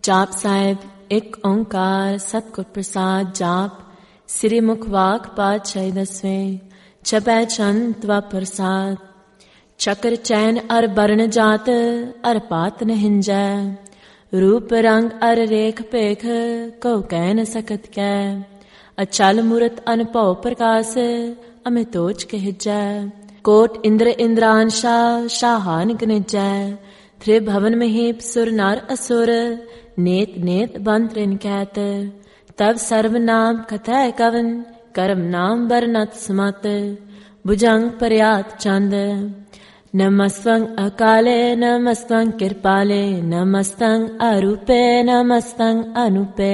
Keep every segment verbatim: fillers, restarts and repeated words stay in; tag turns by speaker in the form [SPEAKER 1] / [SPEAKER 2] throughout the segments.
[SPEAKER 1] जाप साहिब एक ओंकार सतगुर प्रसाद जाप श्री मुखवाक पातशाही दसवें छपै चंद व प्रसाद चक्र चैन अर बरन जात अर पात न हिंजै रूप रंग अर रेख पेख कौ कह न सकत कै अचल मूरत अनभव प्रकाश अमितोच कहजै कोट इंद्र इंद्रांशा शाहान गनिजै त्रिभवन महीप सुर नर असुर नेत नेत बंत्रिन कहत तब सर्वनाम कथय कवन कर्म नाम बरनत समत भुजंग पर्यात चंद नमस्तं अकाले नमस्तं कृपाले नमस्तं अरूपे नमस्तं अनूपे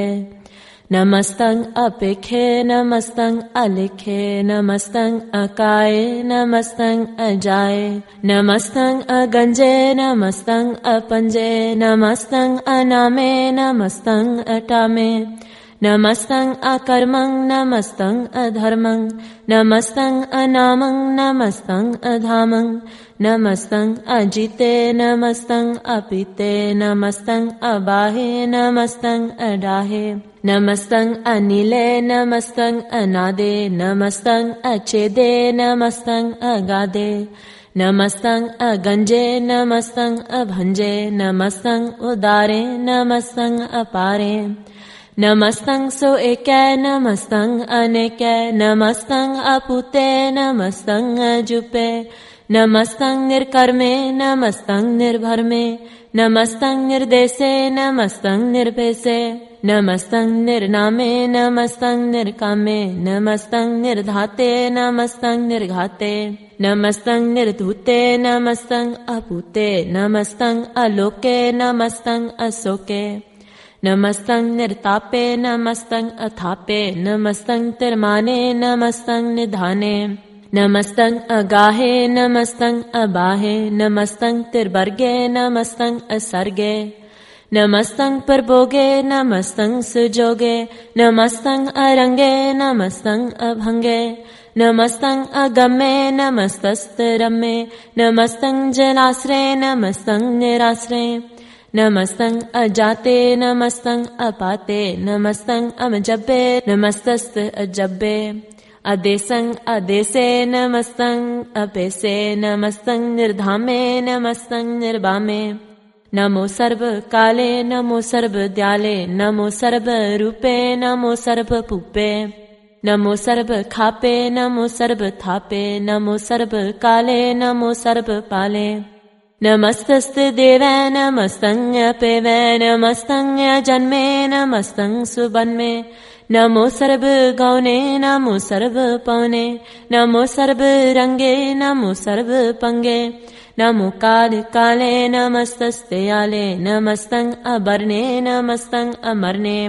[SPEAKER 1] नमस्तं अपेखे नमस्तं अलिखे नमस्तं अकाये नमस्तं अजाये नमस्तं अगंजे नमस्तं अपंजे नमस्तं अनामे नमस्तं अटामे नमस्तं अकर्मं नमस्तं अधर्मं नमस्तं अनामं नमस्तं अधामं नमस्तं अजिते नमस्तं अपीते नमस्तं अबाहे नमस्तं अडाहे नमस्तं अनिले नमस्तं अनादे नमस्तं अचेदे नमस्तं अगादे नमस्तं अगंजे नमस्तं अभंजे नमस्तं उदारे नमस्तं अपारे नमस्तं सो एकै नमस्तं अनेकै नमस्तं अपूते नमस्तं अजुपे नमस्तं निर्कर्मे नमस्तं निर्भरमे नमस्तं निर्देशे नमस्तं निर्भेसे नमस्तं निर्नामे नमस्तं निर्कामे नमस्तं निर्धाते नमस्तं निर्घाते नमस्तं निर्धूते नमस्तं अपूते नमस्तं अलोके नमस्तं अशोके नमस्तं निर्तापे नमस्तं अथापे नमस्तं तिरमाने नमस्तं निधाने नमस्तं अगाहे नमस्तं अबाहे नमस्तं तिर्वर्गे नमस्तं असर्गे नमस्तं परभोगे नमस्तं सुजोगे नमस्तं अरंगे नमस्तं अभंगे नमस्तं अगम्ये नमस्तस्तरम्ये नमस्तं जलाश्रे नमस्तं निराश्रे नमस्तं अजाते नमस्तं अपाते नमस्तं अमजब्बे नमस्तस्त अजब्बे अदेशं अदेशे नमस्तं अपेशे नमस्तं निर्धामे नमस्तं निर्वामे नमो सर्व काले नमो सर्व दयाले नमो सर्व रूपे नमो सर्व पूपे नमो सर्व खापे नमो सर्व थापे नमो सर्व काले नमो सर्व पाले नमस्तस्ते देवै नमस्तं अपेवै नमस्तं जन्मे नमस्तं सुबन्मे नमो सर्व गौने नमो सर्व पौने नमो सर्व रंगे नमो सर्व पंगे नमो काल काले नमस्तस्ते आले नमस्तं अबरने नमस्तं अमरने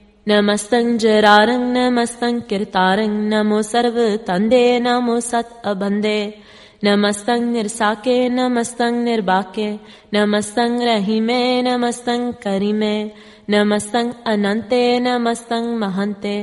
[SPEAKER 1] नमस्तं जरारं नमस्तं कीर्तारं नमो सर्व तंदे नमो सत अबंदे नमस्तं निर्साके नमस्तं निर्बाके नमस्तं रहीमे नमस्तं करीमे नमस्तं अनंते नमस्तं महंते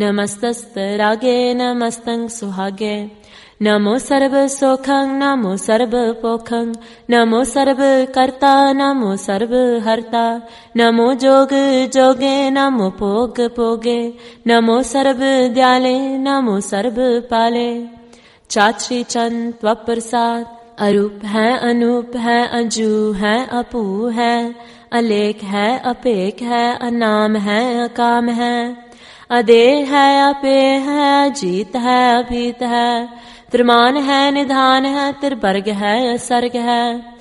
[SPEAKER 1] नमस्तस्तरागे नमस्तं सुहागे नमो सर्व सोखं नमो सर्व पोखं नमो सर्व कर्ता नमो सर्व हर्ता नमो जोग जोगे नमो भोग भोगे नमो सर्व दयाले नमो सर्व पाले चात्री चंद व प्रसाद अरूप है अनूप है अजू है अपू है अलेख है अपेख है अनाम है अकाम है अदे है अपे है अजीत है अभीत है त्रिमान है निधान है त्रिवर्ग है सर्ग है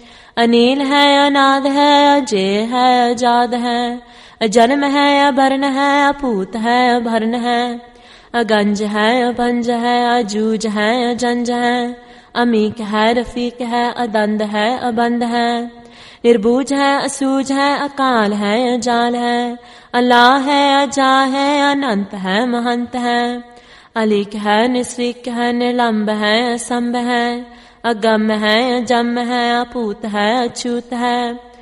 [SPEAKER 1] अनील है अनाद है अजय है अजाद है अजन्म है अभरण है अपूत है अभरण है अगंज है अभंज है अजूज है अजंज है अमीक है रफीक है अदंद है अबंद है निर्बूज है असूज है अकाल है अजाल है अल्लाह है अजा है अनंत है महंत है अलिक है निश्रिक है निलंब है असंभ है अगम है अजम है अपूत है अछूत है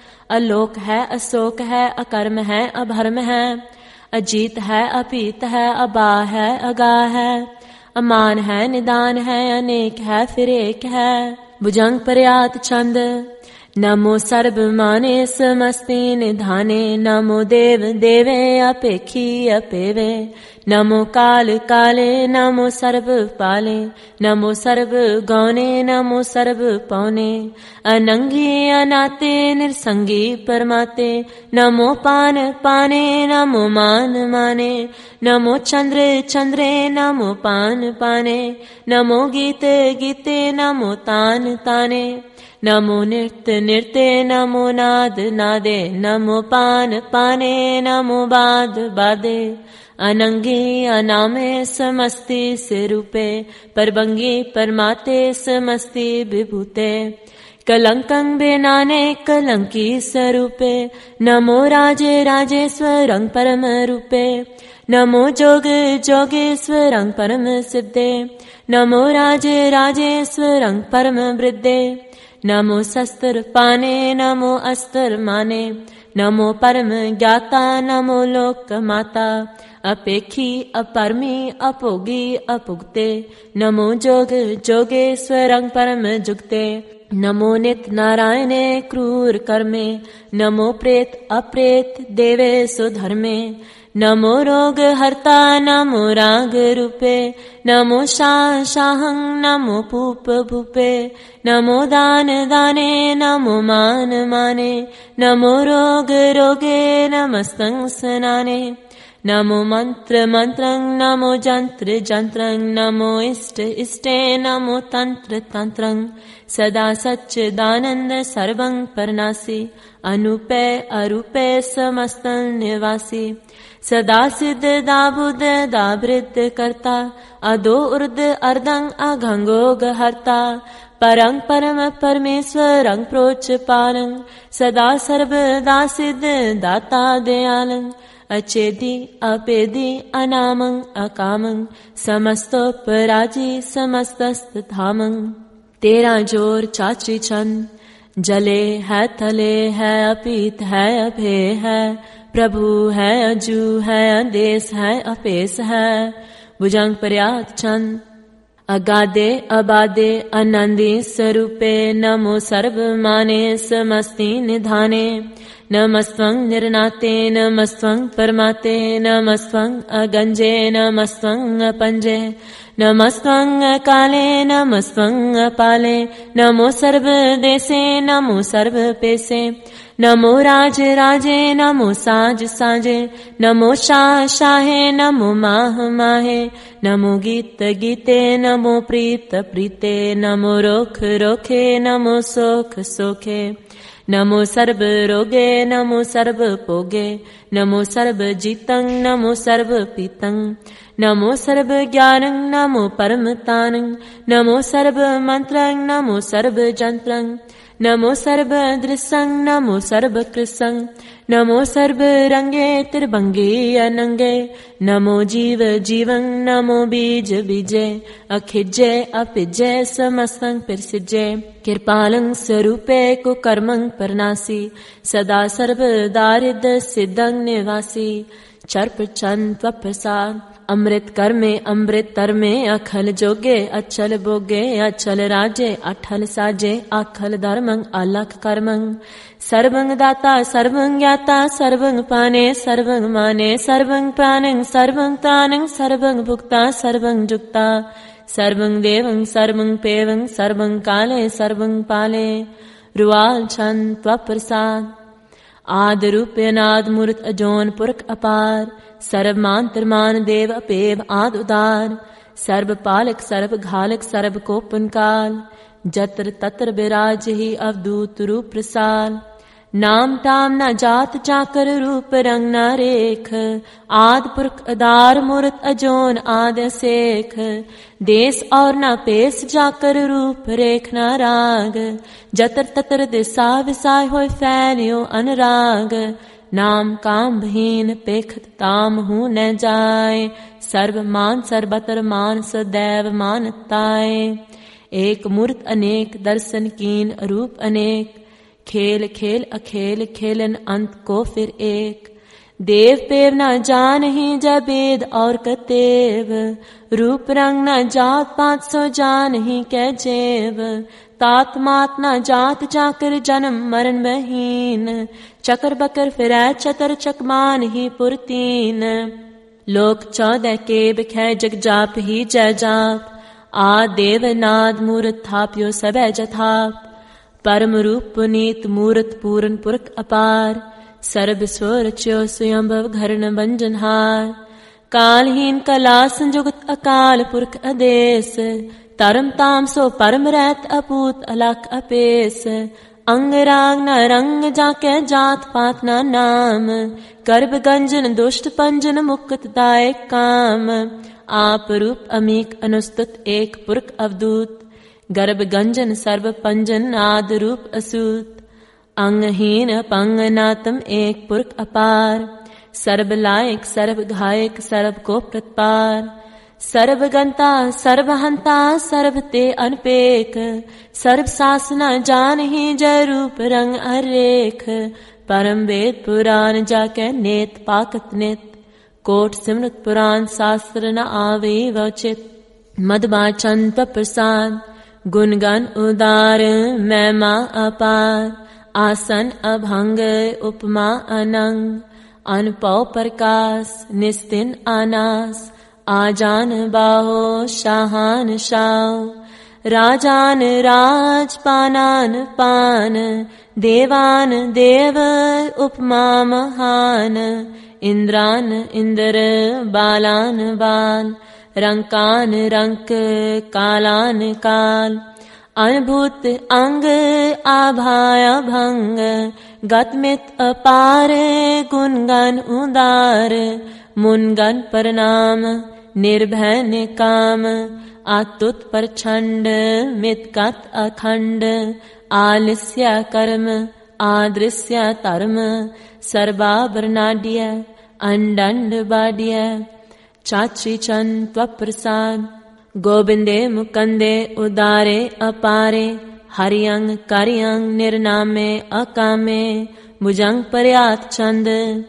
[SPEAKER 1] अलोक है अशोक है अकर्म है अभर्म है अजीत है अपीत है अबा है अगा है अमान है निदान है अनेक है फिर एक है भुजंग पर्यात छंद नमो सर्वमाने समस्ति निधाने, नमो देव देवे अपेखी अपेवे, नमो काल काले, नमो सर्व पाले, नमो सर्व गौने, नमो सर्व पौने, अनंगी अनाते निरसंगी परमाते, नमो पान पाने, नमो मान माने, नमो चंद्र चंद्रे, नमो पान पाने, नमो गीत गीते, नमो तान ताने, नमो नृत्य नृत्य, नमो नाद नादे, नमो पान पाने, नमो बाद बादे, अनंगी अनामे समस्ति स्वरूपे, परबंगी परमाते समस्ति विभूते, कलंकं बेनाने कलंकी स्वरूपे, नमो राजे राजेश्वरं परम रूपे, नमो जोग जोगेश्वरं परम सिद्धे, नमो राजे राजेश्वरं परम वृद्धे, नमो शस्त्र पाने, नमो अस्त्र माने, नमो परम ज्ञाता, नमो लोक माता, अपेखी अपरमी अपोगी अपुगते, नमो जोग जोगेश्वरं परम जुगते, नमो नित नारायणे क्रूर कर्मे, नमो प्रेत अप्रेत देवे सुधर्मे, नमो रोग हर्ता, नमो राग रूपे, नमो शाह शाहं, नमो भूप भूपे, नमो दान दाने, नमो मान माने, नमो रोग रोगे, नमस्तं सनाने, नमो मंत्र मंत्रं, नमो जंत्र जंत्रं, नमो इष्ट इष्टे, नमो तंत्र तंत्रं, सदा सच्चिदानंद सर्वं परनासी, अनुपे अरूपे समस्तं निवासी, सदा सिद्ध दाबुद दावृद्ध करता, अदो उर्द अर्धं अघंगोग हर्ता, परं परम परमेश्वरं प्रोच पालं, सदा सर्वदा सिद्ध दाता दयालं, अचेदी अपेदी अनामं अकामं, समस्तोपराजी समस्तस्थामं, तेरा जोर चाची छंद, जले है थले है अपीत है अभे है, प्रभु है अजू है आदेश है अपेस है, भुजंग पर्यात छंद, अगादे अबादे आनंदी स्वरूपे, नमो सर्व माने समस्ति निधाने, नमस्त्वं निर्नाते, नमस्त्वं परमाते, नमस्त्वं अगंजे, नमस्त्वं अपंजे, नमस्त्वं काले, नमस्त्वं पाले, नमो सर्व देशे, नमो सर्व पेशे, नमो राज राजे, नमो साज साजे, नमो शाह शाहे, नमो माह माहे, नमो गीत गीते, नमो प्रीत प्रीते, नमो रोख रोखे, नमो सोख सोखे, नमो सर्व रोगे, नमो सर्व पोगे, नमो सर्व जीतं, नमो सर्व पीतं, नमो सर्व ज्ञानं, नमो परमतानं, नमो सर्व मंत्रं, नमो सर्व जंत्रं, नमो सर्व दृश्यं, नमो सर्व कृशं, नमो सर्व रंगे त्रिभंगे अनंगे, नमो जीव जीवं, नमो बीज बीजे, अखिजे अपिजे समस्तं प्रसिजे, कृपालं स्वरूपे कुकर्मं परनासी, सदा सर्व दारिद्र सिद्धं निवासी, चर्प चंद प्रसाद, अमृत कर्मे अमृत तरमे, अखल जोगे अचल भोगे, अचल राजे अठल साजे, अखल धर्मं अलख कर्मं, सर्वं दाता सर्वं ज्ञाता, सर्वं पाने सर्वं माने, सर्वं प्राणं सर्वं तानं, सर्वं भुक्ता सर्वं जुक्ता, सर्वं देवं सर्वं पेवं, सर्वं काले सर्वं पाले, रुआल छंद त्वप्रसाद, आद रूप अनाद मूर्त अजोन पुरख अपार, सर्व मान मान देव अपेव आद उदार, सर्व पालक सर्व घालक सर्व को पुनकाल, जत्र तत्र विराज ही अवधूत रूप प्रसाल, नाम टाम न जात चाकर रूप रंग न रेख, आद पुरख अदार मूर्त अजोन आद सेख, देश और न पेश जाकर रूप रेख न राग, जतर ततर दिशा विसाय होय फैलियो अनुराग, नाम काम भीन पेखत ताम हूँ न जाय, सर्व मान सर्वतर मान सदैव मानताय, एक मूर्त अनेक दर्शन कीन रूप अनेक, खेल खेल अखेल खेलन अंत को फिर एक, देव पेव न जान ही जबेद और कतेव, रूप रंग न जात पात सो जान ही कै जेव, तात मात न जात जाकर जन्म मरण बहीन, चकर बकर फिरै चतर चकमान ही पुरतीन। लोक चौदह के बिखै जग जाप ही जय जाप, आ देव नाद मूर्त थाप्यो सबै जथाप। परम रूप पुनीत मूर्त पूरन पुरख अपार, सर्ब स्वर च्यो स्वयंभव घरण बंजनहार। कालहीन कला संजुगत अकाल पुरख आदेश, तरम ताम सो परम रहत अपूत अलख अपेस। अंग राग न रंग जाके जात पात न नाम, गर्भ गंजन दुष्ट पंजन मुक्त दायक काम। आप रूप अमीक अनुस्तुत एक पुरख अवधूत, गर्भ गंजन सर्व पंजन आद रूप असूत। अंगहीन पंग नातम एक पुरख अपार, सर्व लायक सर्व घायक सर्व को प्रतपार। सर्व गंता सर्व हंता सर्व ते अनपेख, सर्व सासना जान ही जय रूप रंग अरेख। परम वेद पुराण जाके नेत पाकत नित, कोट सिमरत पुराण शास्त्र न आवे वचित। मदबाचन प्रसाद गुणगन उदार महिमा अपार, आसन अभंग उपमा अनंग। अनपौ प्रकाश निस्तिन आनास, आजान बाहो शाहान शाव। राजान राज पानान पान, देवान देव उपमा महान। इंद्रान इंद्र बालान बाल, रंकान रंक कालान काल। अनुभूत अंग आभाया भंग, गतमित अपार गुणगन उदार। मुनगन प्रणाम निर्भय निकाम, आतुत प्रचंड मितगत अखंड। आलस्य कर्म आदृश्य धर्म, सर्वाभरणाड्य अंडंड बाड्य। चाची चंद त्वप्रसाद गोविंदे मुकंदे उदारे अपारे। हरियंग करियंग निर्नामे अकामे, भुजंग पर्यात चंद।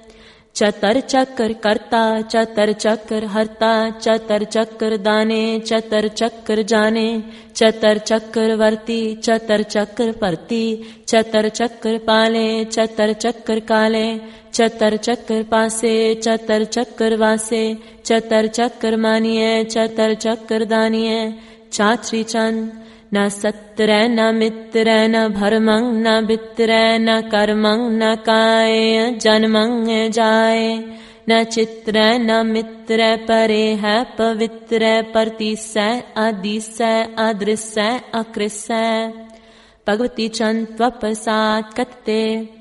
[SPEAKER 1] चतर चक्र कर्ता चतर चक्र हरता, चतर चक्र दाने चतर चक्र जाने। चतर चक्र वर्ती चतर चक्र परती, चतर चक्र पाले चतर चक्र काले। चतर चक्र पासे चतर चक्र वासे, चतर चक्र मानिए चतर चक्र दानिए। चात्री चंद न सत्र न मित्र न भरमंग न बित्र न कर्मंग न काय जन्मंग जाय। न चित्र न मित्र परे है पवित्र, परतीसै आदिसै अदृश्य अकृष्य। भगवती चंद त्वप्रसाद कत्ते,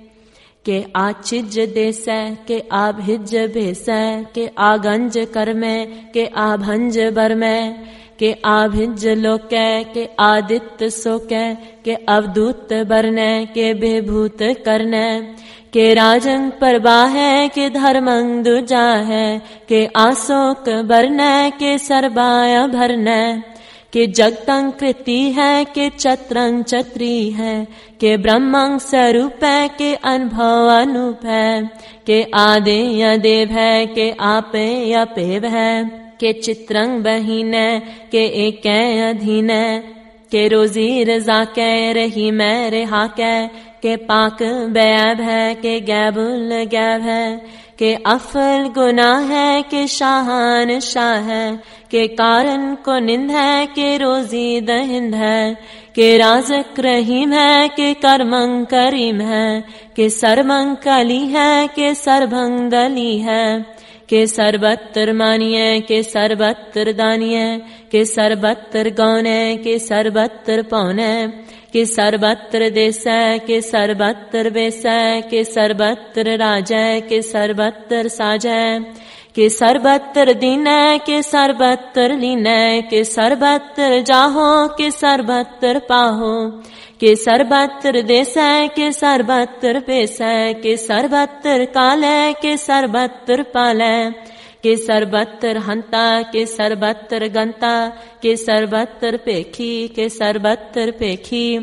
[SPEAKER 1] के आचिज देसै के आभिज भेसै। के आगंज कर्मै के आभंज बरमै, के आभिज लोकै के आदित्य सोकै। के अवधूत बरनै के विभूत करनै, के राजंग परवाहै के धर्मंग दुजा है। के आशोक बरनै के सरबाया भरनै, के जगतंग कृति है के चत्रंग चत्री है। के ब्रह्मंग स्वरूप है के अनुभव अनूप है। के आदे या देव है के आपे या पेव है। के चित्रंग बहीन के एक अधीन, के रोजी रजा कै रही मैं रेहा कै। के पाक बैब है के गैबुल गैब है। के अफल गुनाह है के शाहान शाह है। के कारण को निंद है के रोजी दहिंद है। के राजक रहीम है के कर्मंग करीम है। के सर्वंग कली है के सर्वंग दली है। के सर्वत्र मानिए के सर्वत्र दानिए। के सर्वत्र गौने के सर्वत्र पौने। के सर्वत्र देसै के सर्वत्र बेसै। के सर्वत्र राजै के सर्वत्र साजै। के सर्वत्र दीनै के सर्वत्र लीनै। के सर्वत्र जाहो के सर्वत्र पाहो। के सर्वत्र देसै के सर्वत्र पेसै। के सर्वत्र कालै के सर्वत्र पालै। के सर्वत्र हंता के सर्वत्र गंता। के सर्वत्र पेखी के सर्वत्र पेखी।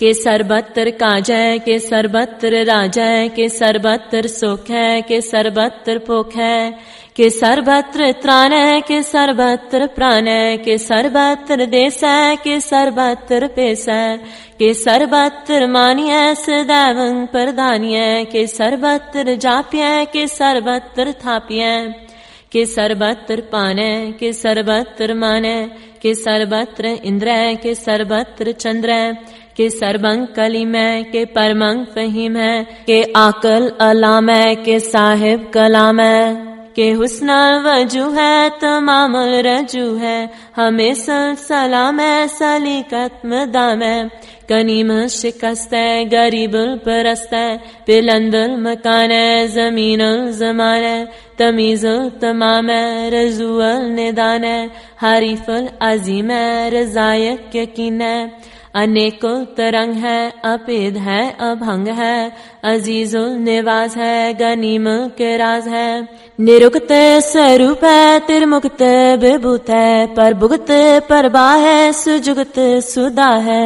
[SPEAKER 1] के सर्वत्र काजय के सर्वत्र राजय के सर्वत्र सुख है के सर्वत्र पोख है के सर्वत्र त्राण है के सर्वत्र प्राण है के सर्वत्र देश है के सर्वत्र पेश है के सर्वत्र मान्य सदैवं प्रधान्य के सर्वत्र जाप्य के सर्वत्र थाप्य के सर्वत्र पाने के सर्वत्र माने के सर्वत्र इंद्र के सर्वत्र चंद्र के सर्वं कलीमय के परमं फहीम है के आकल अलाम है के साहिब कलाम है के हुस्न वजू है तमाम रजू है हमेशा सलाम है सलीकत मदाम है कनीम शिकस्त है गरीबुल परस्त है पिलंदुल मकान है जमीनुल जमान है तमीजुल तमाम है रजूअल निदान है हरीफुल अजीम है रजायक यकीन है अनेकों तरंग है अपेद है अभंग है अजीजुल निवास है गनीम के राज है निरुक्त स्वरूप है तिरमुक्त विभूत है पर भुगत परबा है सुजुगत सुदा है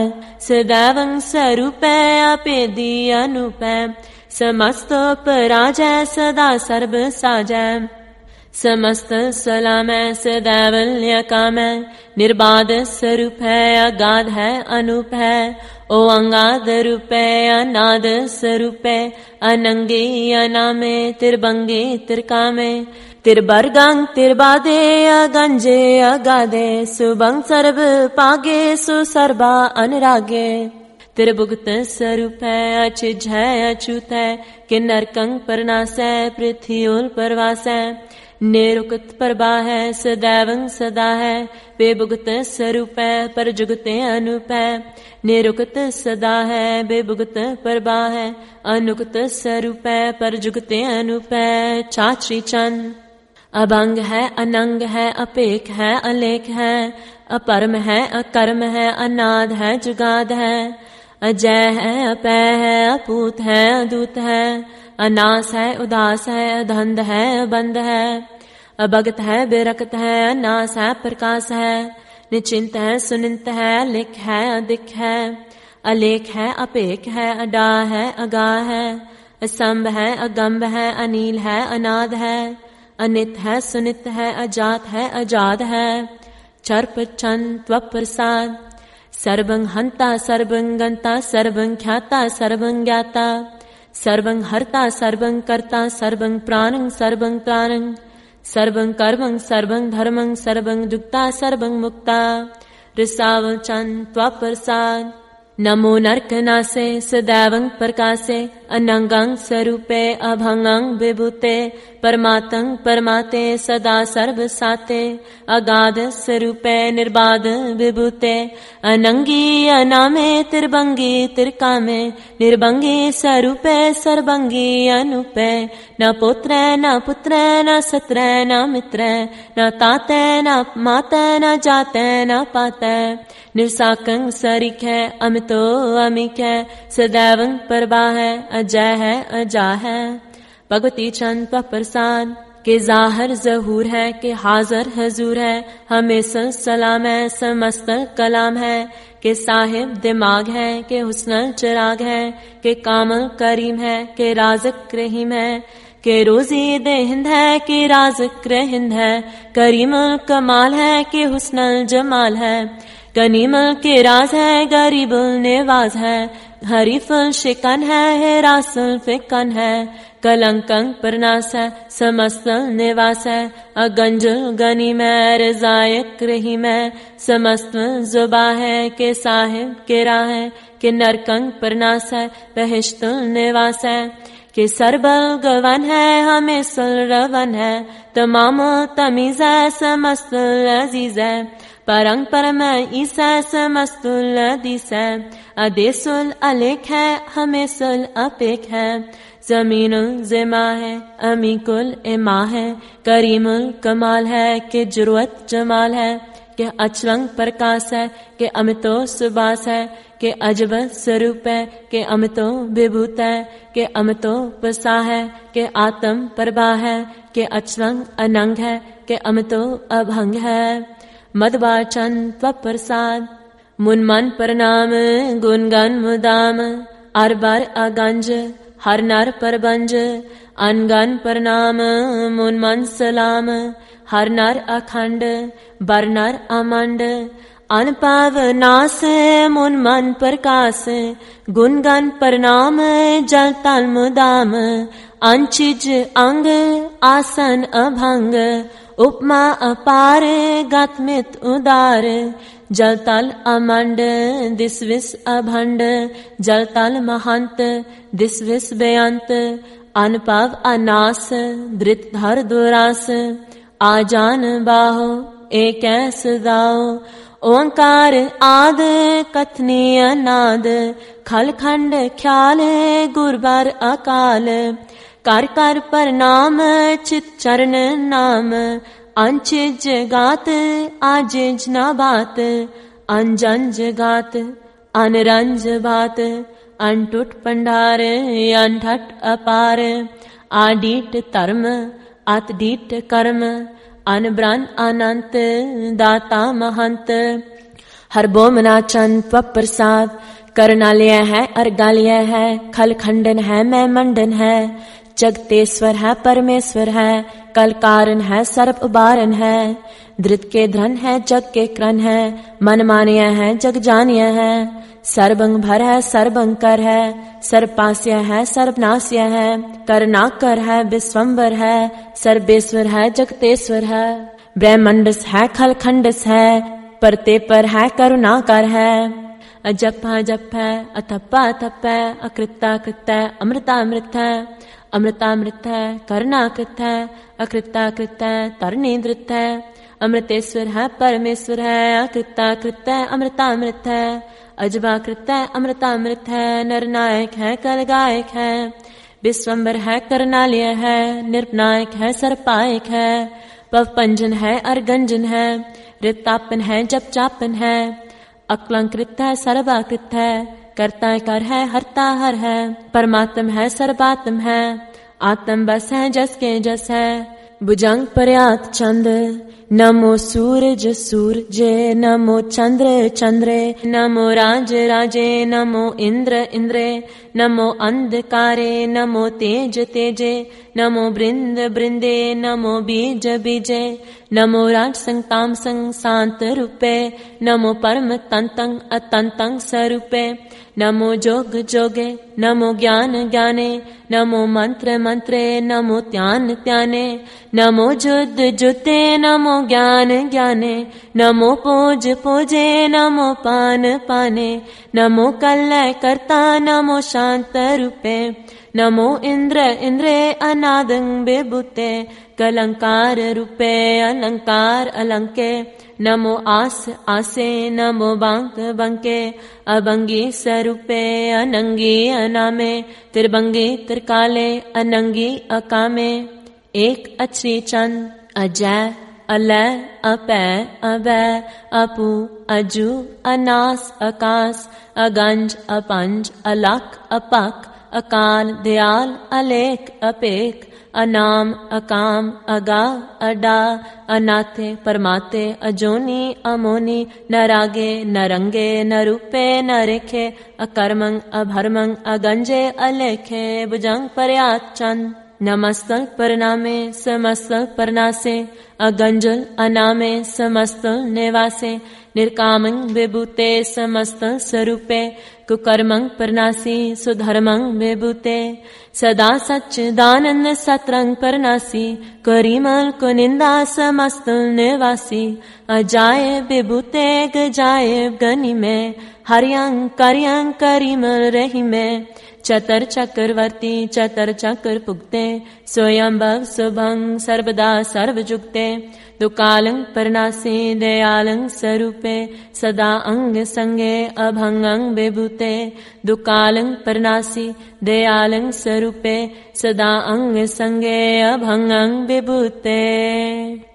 [SPEAKER 1] सदैवं स्वरूप है अपेदी अनूप है समस्त पराज है सदा सर्व साज है समस्त सलाम है सदैवल्य काम है निर्बाध स्वरूप है अगाध है अनूप है ओ अंगाद रूप है अनाद स्वरूप है अनंगे अनामे तिरबंगे तिरकामे तिरबरगंग तिरबादे अगंजे अगाधे सुबंग सर्व पागे सुसर्बा अनुरागे तिरभुगत स्वरूप है अचिज है अछूत है कि नरकंग परनास है पृथ्वीउल परवास है निरुक्त परबा है सदैवं सदा है बेभुगत स्वरूप है पर जुगते अनूप है निरुक्त सदा है बेभुगत परबा है अनुगत स्वरूप है पर जुगते अनूप है चाची चंद अभंग है अनंग है अपेख है अलेख है अपरम है अकर्म है अनाद है जुगाद है अजय है अपय है अपूत है अदूत है अनास है उदास है अधंध है बंद है अभगत है बेरकत है अनास है प्रकाश है निश्चिंत है सुनिंत है लिख है अधिक है अलेख है अपेख है अडा है अगा है असंभ है अगम्भ है अनील है अनाद है अनित है सुनित है अजात है अजाद है चर्प चंद त्वप्रसाद सर्वं हंता सर्वं गंता सर्वं ख्याता सर्वं ज्ञाता सर्वं हर्ता सर्वं कर्ता सर्वं प्राणं सर्वं प्राणं सर्वं कर्मं सर्वं धर्मं सर्वं जुक्ता सर्वं मुक्ता ऋसाव चंद त्वप्रसाद नमो नरकनासे सदैवं प्रकाशे अनंगं स्वरूपे अभंगं विभूते परमातं परमाते सदा सर्व साते अगाध स्वरूपे निर्बाध विभूते अनंगी अनामे तिरबंगी तिरकामे निर्बंगी स्वरूपे सर्वंगी अनुपे न पुत्र न पुत्र न सत्र न मित्र न ताते न माते न जाते न पाते निर्साकं सरिक है अमितो अमिक है सदैवं परबा है अजय है अजा है भगवती चंद प्रसाद के जाहर जहूर है के हाजर हजूर है हमेशा सलाम है समस्त कलाम है के साहिब दिमाग है के हुस्न चिराग है के कामल करीम है के राज़िक रहीम है के रोजी दे हिंद है के राज़िक हिंद है करीमुल कमाल है के हुस्न जमाल है गनीमल के राज है गरीबुल नेवाज है हरीफुल शिकन है हेरासुल फिकन है कलंकं परनास है समस्त निवास है अगंजुल गनीम है रजायक रहीम है समस्त जुबा है के साहिब के राह है के नरकंग परनास है बहिश्तुल निवास है के सरबल गवन है हमें सुल रवन है तमाम तमीज है समस्त अजीज है परंग परम ईसा समस्तुल अदीस है अदेसुल अलेख है हमें सुल अपेख है जमीनुल जिमा है अमीकुल इमा है करीमुल कमाल है के जरूरत जमाल है के अचलंग प्रकाश है के अमितो सुबास है के अजब स्वरूप है के अमितो विभूत है के अमितो पसा है के आत्म प्रभा है के अचलंग अनंग है के अमितो अभंग है मदवाचन त्वप्रसाद मुन मन प्रणाम गुणगन मुदाम, अरबर अगंज हर नर परबंज, अनगन प्रणाम मुन मन सलाम, हर नर अखंड बर नर अमंड, अनपाव नास मुन मन प्रकाश, गुणगन प्रणाम जल तल मुदाम, अंचिज अंग आसन अभंग, उपमा अपार गतमित उदार, जल तल अमंड दिस विस अभंड, जल तल महंत दिस विस बेअंत, अनपव अनास धृत धर दुरास, आजान बाहो एक सदाओ, ओंकार आद कथनीय नाद, खल खंड ख्याल गुरबर अकाल, कर कर प्रणाम चित चरण नाम, अंचिज गात आजिज न बात, अनजंज गात अनरंज बात, अनटुट पंडार अनठट अपार, आडीट धर्म अतडीट कर्म, अनब्रन अनंत दाता महंत, हर बोमना चंद त्व प्रसाद, करनालय है अर्गालय है, खल खंडन है मैं मंडन है, जगतेश्वर है परमेश्वर है, कल कारण है सर्प उबारन है, धृत के धन है जग के क्रन है, मन मानिय है जग जानिय है, सर्वंग भर है सर्वंकर है, सर्वपास्य है सर्वनाश्य है, करनाकर है विश्वम्बर है, सर्वेश्वर है जगतेश्वर है, ब्रह्मंडस है खल खंडस है, परते पर है करुणाकर है, अजप्पा जप है अथप्पा अथप है, अकृता कृत है अमृता अमृत है, अमृतामृत है करणाकृत है, अकृताकृत है तरनीधृत है, अमृतेश्वर है परमेश्वर है, अकृताकृत है अमृतामृत है, अजबाकृत है अमृतामृत है, नरनायक है कलगायक है, विश्वम्बर है करनालय है, निर्नायक है सर्पायक है, पवपंजन है अर्गंजन है, ऋतापन है जप चापन है, अक्लंकृत है सर्वाकृत है, करता कर है हरता हर है, परमात्म है सर्वात्म है, आत्म बस है जस के जस है, भुजंग पर्यात चंद, नमो सूरज सूरजे, नमो चंद्र चंद्रे, नमो राज राजे, नमो इंद्र इंद्रे, नमो अंधकारे, नमो तेज तेजे, नमो बृंद बृंदे, नमो बीज बीजे, नमो राज संग ताम संग शांत रूपे, नमो परम तंतंग अतंतंग स्वरूपे, नमो जोग जोगे, नमो ज्ञान ज्ञाने, नमो मंत्र मंत्रे, नमो त्यान त्याने, नमो जुद्ध जुते, नमो ज्ञान ज्ञाने, नमो पोज पोजे, नमो पान पाने, नमो कल्लय कर्ता, नमो शांत रूपे, नमो इंद्र इंद्रे अनादं बेबुते, कलंकार रूपे अलंकार अलंके, नमो आस आसे, नमो बांक बंके, अबंगी स्वरूपे अनंगी अनामे, त्रिभंगी त्रिकाले अनंगी अकामे, एक अक्षरी चंद अजय अलय अपै अभय अपू अजू अनास अकास, अगंज अपंज अलख अपक, अकाल दयाल अलेख अपेख, अनाम अकाम अगा अडा, अनाथे परमाते अजोनी अमोनी, न रागे न रंगे न रूपे न रेखे, अकर्मंग अभर्मंग अगंजे अलेखे, भुजंग पर्यात चंद, नमस्तल परनामे समस्तल परनासे, अगंजल अनामे समस्तल निवासे, निर्कामंग विभूते समस्तल स्वरूपे, कुकर्मंग परनासी सुधर्मंग विभूते, सदा सच्चिदानंद सतरंग परनासी, करीमल कुनिंदा समस्तल निवासी, अजाय विभूते गजाय गनि में, हरियंग करियंग करीमल रही में, चतर चक्रवर्ती चतर चक्र पुगते, स्वयंभव सुभंग सर्वदा सर्वजुगते, दुकालंग परनासी दयालंग स्वरूपे, सदा अंग संगे अभंगंग विभूते, दुकालंग परनासी दयालंग स्वरूपे, सदा अंग संगे अभंगंग विभूते।